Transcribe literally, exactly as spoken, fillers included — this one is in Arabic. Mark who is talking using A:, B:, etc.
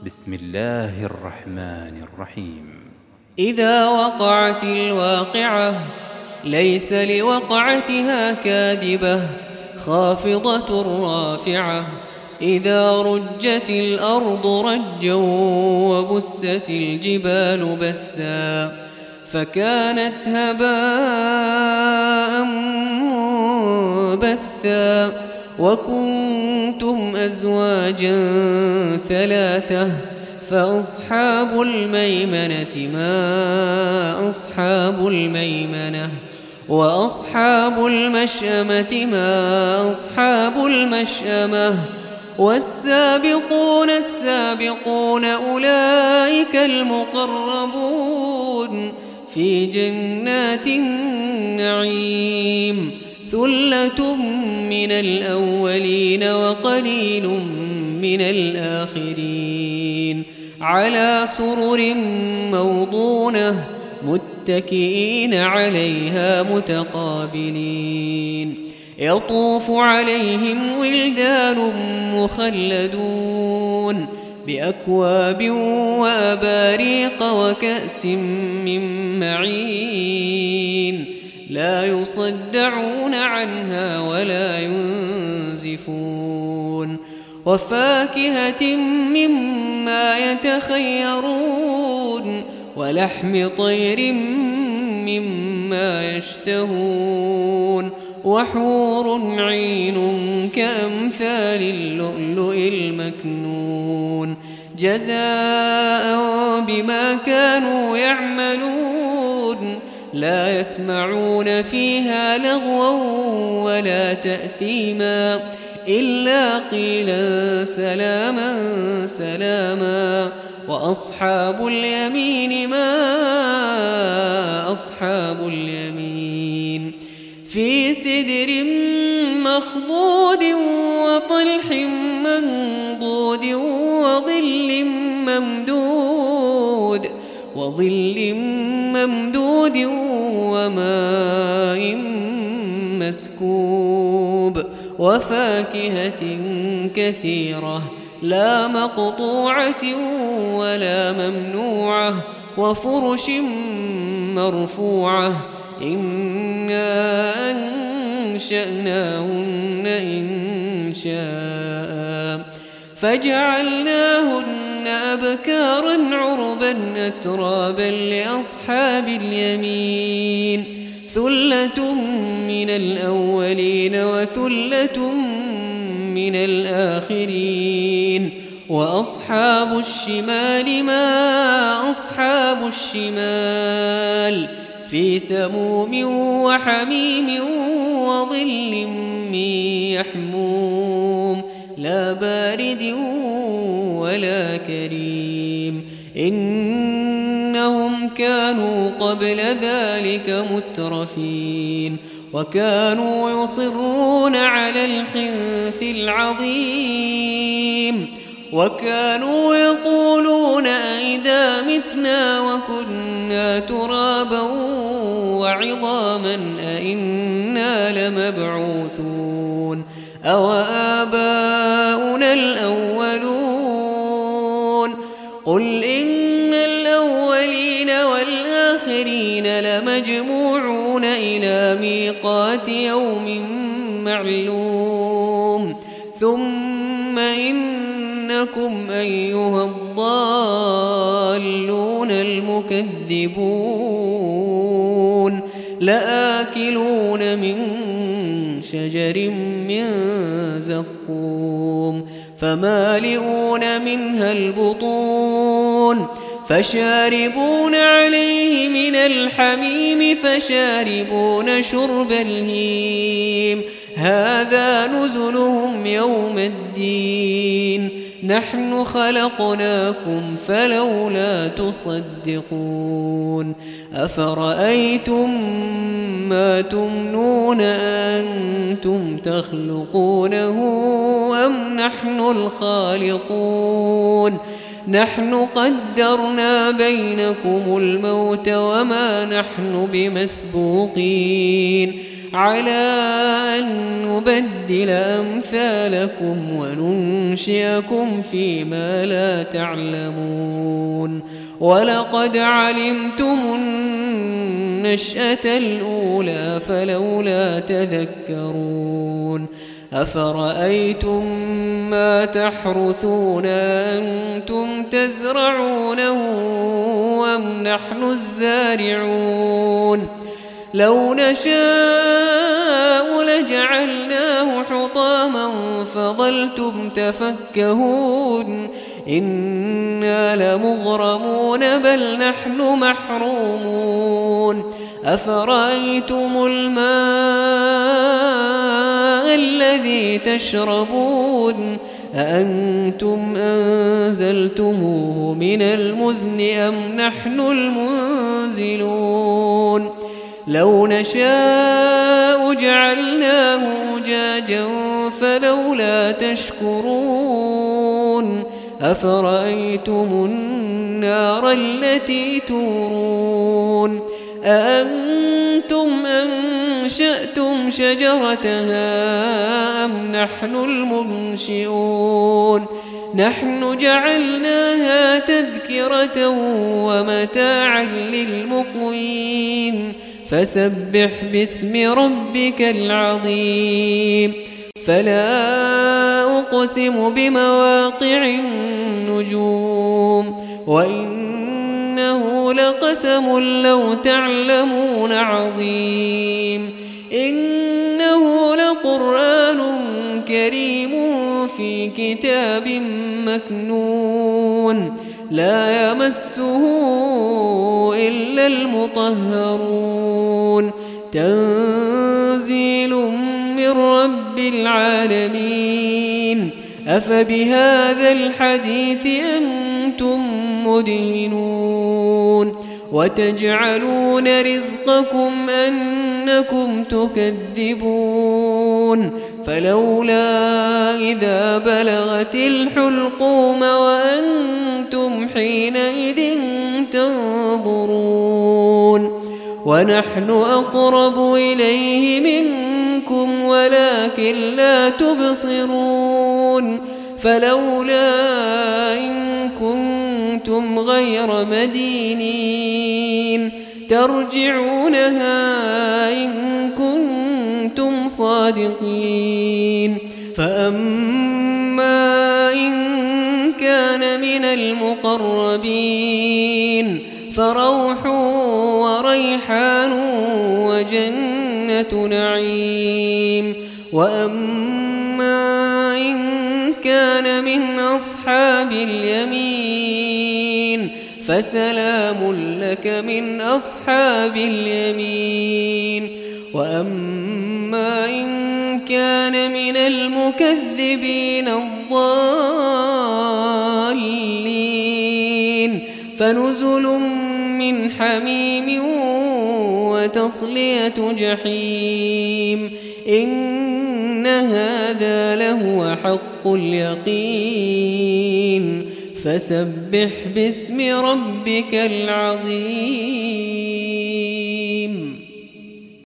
A: بسم الله الرحمن الرحيم.
B: إذا وقعت الواقعة ليس لوقعتها كاذبة خافضة رافعة. إذا رجت الأرض رجا وبست الجبال بسا فكانت هباء منبثا وكنتم أزواجا ثلاثة فأصحاب الميمنة ما أصحاب الميمنة وأصحاب المشأمة ما أصحاب المشأمة والسابقون السابقون أولئك المقربون في جنات النعيم. ثلة من الأولين وقليل من الآخرين على سرر موضونة متكئين عليها متقابلين. يطوف عليهم ولدان مخلدون بأكواب وأباريق وكأس من معين لا يصدعون عنها ولا ينزفون. وفاكهة مما يتخيرون ولحم طير مما يشتهون وحور عين كأمثال اللؤلؤ المكنون جزاء بما كانوا يعملون. لا يسمعون فيها لغوا ولا تأثيما إلا قيلا سلاما سلاما. وأصحاب اليمين ما أصحاب اليمين في سدر مخضود وطلح منضود وظل ممدود وظل ممدود وماء مسكوب وفاكهة كثيرة لا مقطوعة ولا ممنوعة وفرش مرفوعة. إنا أنشأناهن إن شاء فجعلناهن أبكارا عربا أترابا لأصحاب اليمين. ثلة من الأولين وثلة من الآخرين. وأصحاب الشمال ما أصحاب الشمال في سموم وحميم وظل من يحموم لا بارد ولا كريم. إنهم كانوا قبل ذلك مترفين وكانوا يصرون على الحنث العظيم وكانوا يقولون أئذا متنا وكنا ترابا وعظاما أئنا لمبعوثون أو آباؤنا الأولون. قل إن الأولين والآخرين لمجموعون إلى ميقات يوم معلوم. ثم إنكم أيها الضالون المكذبون لآكلون من شجر من زقوم فمالئون منها البطون فشاربون عليه من الحميم فشاربون شرب الهيم. هذا نزلهم يوم الدين. نحن خلقناكم فلولا تصدقون. أفرأيتم ما تمنون أنتم تخلقونه أم نحن الخالقون؟ نحن قدرنا بينكم الموت وما نحن بمسبوقين على أن نبدل أمثالكم وننشئكم فيما لا تعلمون ولقد علمتم النشأة الأولى فلولا تذكرون أفرأيتم ما تحرثون أنتم تزرعونه أم نحن الزارعون لو نشاء لجعلناه حطاما فظلتم تفكهون إنا لمغرمون بل نحن محرومون أفرأيتم الماء الذي تشربون أأنتم أنزلتموه من المزن أم نحن المنزلون لو نشاء جعلناه أجاجا فلولا تشكرون أفرأيتم النار التي تورون أأنتم أنشأتم شجرتها أم نحن المنشئون نحن جعلناها تذكرة ومتاعا للمقوين فسبح باسم ربك العظيم فلا أقسم بمواقع النجوم وإنه لقسم لو تعلمون عظيم إنه لقرآن كريم في كتاب مكنون لا يمسه إلا المطهرون تنزيل من رب العالمين أفبهذا الحديث أنتم مدهنون وتجعلون رزقكم أنكم تكذبون فلولا إذا بلغت الحلقوم وأنتم حينئذ تنظرون ونحن أقرب إليه منكم ولكن لا تبصرون فلولا إن كنتم غير مدينين ترجعونها إن كنتم صادقين فأما إن كان من المقربين فروح وريحان وجنة نعيم وأما إن كان من أصحاب اليمين فسلام لك من أصحاب اليمين وأما إن كان من المكذبين الضالين فنزل من حميم وتصلية جحيم إن هذا لهو حق اليقين فسبح باسم ربك العظيم.